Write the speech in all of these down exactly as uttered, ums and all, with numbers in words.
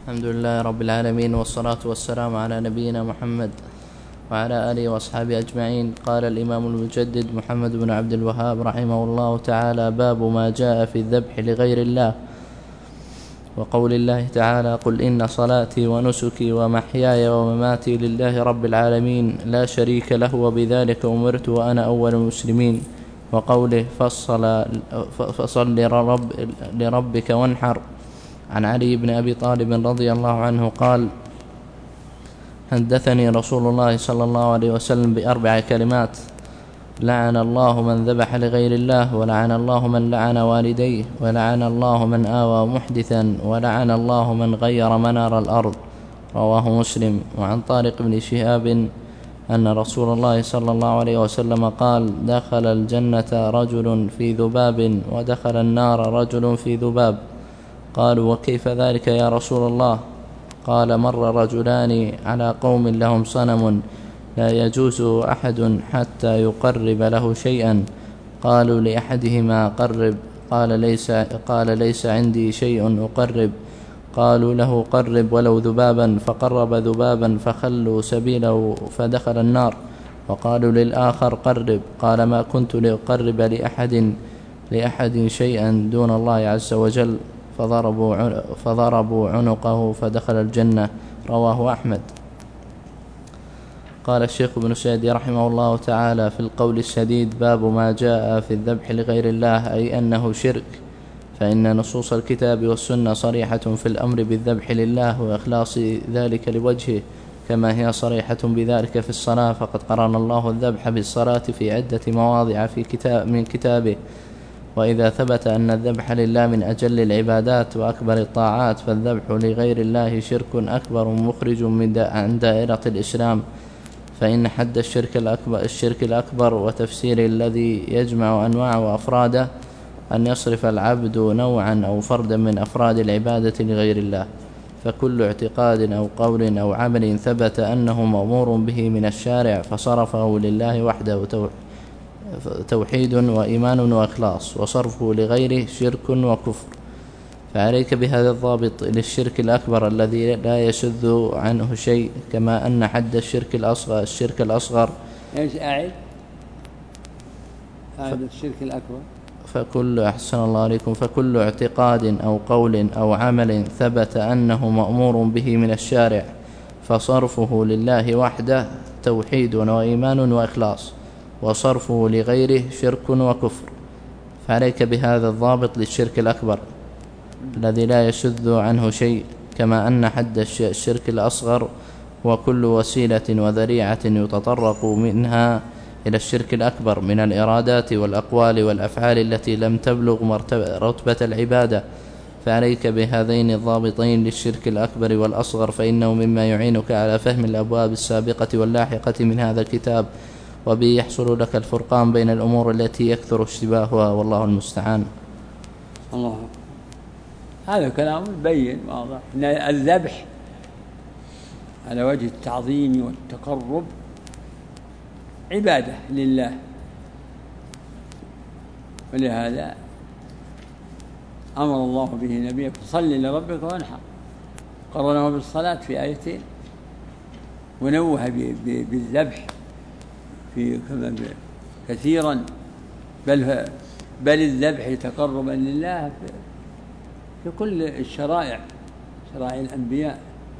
الحمد لله رب العالمين، والصلاة والسلام على نبينا محمد وعلى آله وأصحابه أجمعين. قال الإمام المجدد محمد بن عبد الوهاب رحمه الله تعالى: باب ما جاء في الذبح لغير الله، وقول الله تعالى: قل إن صلاتي ونسكي ومحياي ومماتي لله رب العالمين لا شريك له وبذلك أمرت وأنا أول المسلمين، وقوله: فصل, فصل لرب لربك وانحر. عن علي بن أبي طالب رضي الله عنه قال: حدثني رسول الله صلى الله عليه وسلم بأربع كلمات: لعن الله من ذبح لغير الله، ولعن الله من لعن والديه، ولعن الله من آوى محدثا، ولعن الله من غير منار الأرض. رواه مسلم. وعن طارق بن شهاب أن رسول الله صلى الله عليه وسلم قال: دخل الجنة رجل في ذباب، ودخل النار رجل في ذباب. قالوا: وكيف ذلك يا رسول الله؟ قال: مر رجلان على قوم لهم صنم لا يجوز أحد حتى يقرب له شيئا. قالوا لأحدهما: قرب. قال: ليس, قال ليس عندي شيء أقرب. قالوا له: قرب ولو ذبابا. فقرب ذبابا فخلوا سبيله فدخل النار. وقالوا للآخر: قرب. قال: ما كنت لأقرب لأحد, لأحد شيئا دون الله عز وجل. فضربوا, فضربوا عنقه فدخل الجنة. رواه أحمد. قال الشيخ ابن سعدي رحمه الله تعالى في القول السديد: باب ما جاء في الذبح لغير الله، أي أنه شرك، فإن نصوص الكتاب والسنة صريحة في الأمر بالذبح لله وإخلاص ذلك لوجهه، كما هي صريحة بذلك في الصلاة، فقد قرن الله الذبح بالصلاة في عدة مواضع في كتاب من كتابه. وإذا ثبت أن الذبح لله من أجل العبادات وأكبر الطاعات، فالذبح لغير الله شرك أكبر مخرج من عن دائرة الإسلام، فإن حد الشرك الأكبر, الشرك الأكبر وتفسير الذي يجمع أنواع وأفراده أن يصرف العبد نوعا أو فردا من أفراد العبادة لغير الله. فكل اعتقاد أو قول أو عمل ثبت أنه مأمور به من الشارع فصرفه لله وحده توحيد وإيمان وإخلاص، وصرفه لغيره شرك وكفر. فعليك بهذا الضابط للشرك الأكبر الذي لا يشذ عنه شيء، كما أن حد الشرك الأصغر الشرك الأصغر ايش أعد أعد الشرك الأكبر. فكل أحسن الله عليكم فكل اعتقاد أو قول أو عمل ثبت أنه مأمور به من الشارع فصرفه لله وحده توحيد وإيمان وإخلاص، وصرفه لغيره شرك وكفر. فعليك بهذا الضابط للشرك الأكبر الذي لا يشذ عنه شيء، كما أن حد الشرك الأصغر وكل وسيلة وذريعة يتطرق منها إلى الشرك الأكبر من الإرادات والأقوال والأفعال التي لم تبلغ رتبة العبادة. فعليك بهذين الضابطين للشرك الأكبر والأصغر، فإنه مما يعينك على فهم الأبواب السابقة واللاحقة من هذا الكتاب، وبه يحصل لك الفرقان بين الأمور التي يكثر اشتباهها، والله المستعان. الله، هذا كلام بين واضح أن الذبح على وجه التعظيم والتقرب عبادة لله، ولهذا أمر الله به نبيه: فصل لربك وانحر. قرنه بالصلاة في آيتين، ونوه بالذبح في كثيرا، بل بل الذبح تقربا لله في, في كل الشرائع، شرائع الأنبياء: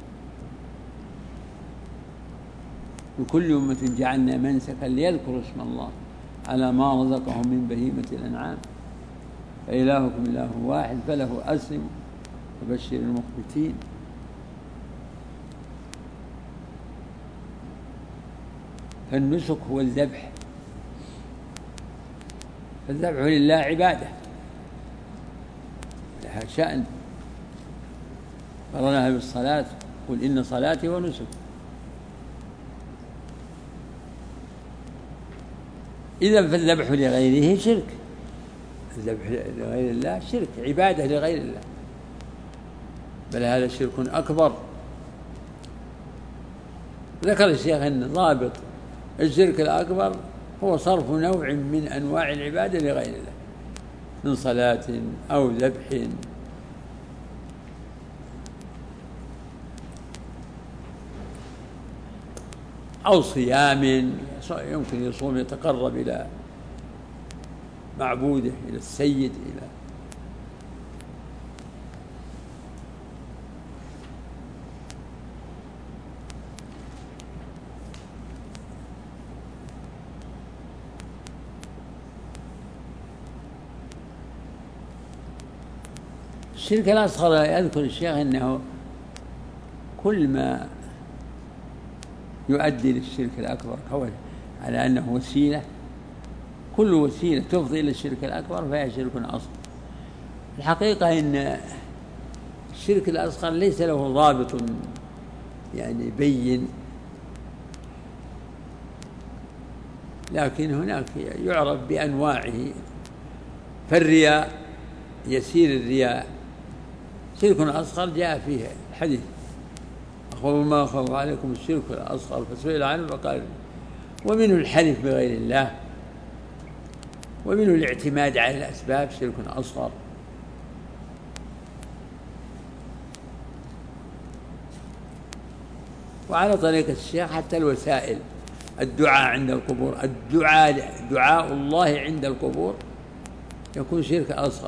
لكل أمة جعلنا منسكا ليذكروا اسم الله على ما رزقهم من بهيمة الأنعام فإلهكم إله واحد فله أسلموا وبشر المخبتين. فالنسك هو الذبح، فالذبح لله عبادة لها شأن، قرنها بالصلاة: قل إن صلاتي ونسك. إذن فالذبح لغيره شرك، الذبح لغير الله شرك، عبادة لغير الله، بل هذا شرك أكبر. ذكر الشيخ أن ضابط الشرك الأكبر هو صرف نوع من أنواع العبادة لغير الله، من صلاة أو ذبح أو صيام يمكن يصوم يتقرب إلى معبوده، إلى السيد، إلى الشرك الأصغر. يذكر الشيخ أنه كل ما يؤدي للشرك الأكبر على أنه وسيلة، كل وسيلة تفضي إلى الشرك الأكبر فهي شرك أصغر. الحقيقة أن الشرك الأصغر ليس له ضابط يعني بين، لكن هناك يعرف بأنواعه. فالرياء، يسير الرياء شرك أصغر، جاء فيه الحديث أخوف ما أخوف عليكم الشرك الأصغر، فسئل عنه فقال ومنه الحلف بغير الله، ومنه الاعتماد على الأسباب شرك أصغر. وعلى طريقة الشيخ حتى الوسائل، الدعاء عند القبور، الدعاء دعاء الله عند القبور يكون شرك أصغر.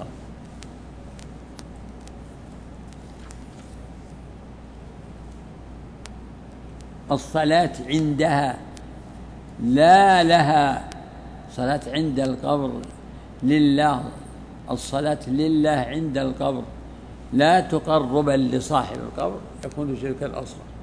الصلاة عندها لا لها، صلاة عند القبر لله، الصلاة لله عند القبر لا تقربا لصاحب القبر يكون شركا أصغر.